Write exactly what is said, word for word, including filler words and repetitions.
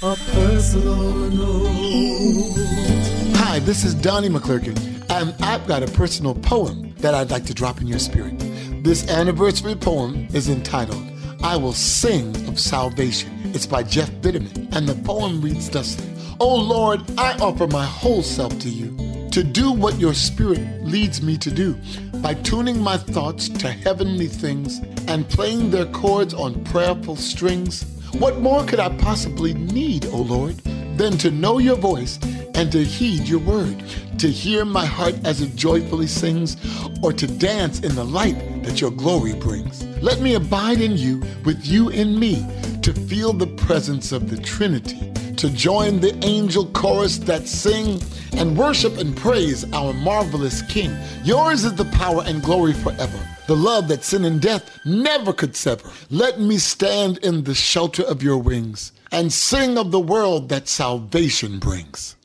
A personal note. Hi, this is Donnie McClurkin, and I've got a personal poem that I'd like to drop in your spirit. This anniversary poem is entitled, I Will Sing of Salvation. It's by Jeff Bitterman, and the poem reads thusly. Oh Lord, I offer my whole self to you, to do what your spirit leads me to do, by tuning my thoughts to heavenly things and playing their chords on prayerful strings. What more could I possibly need, O Lord, than to know your voice and to heed your word, to hear my heart as it joyfully sings, or to dance in the light that your glory brings. Let me abide in you, with you in me, to feel the presence of the Trinity, to join the angel chorus that sing and worship and praise our marvelous King. Yours is the power and glory forever, the love that sin and death never could sever. Let me stand in the shelter of your wings and sing of the world that salvation brings.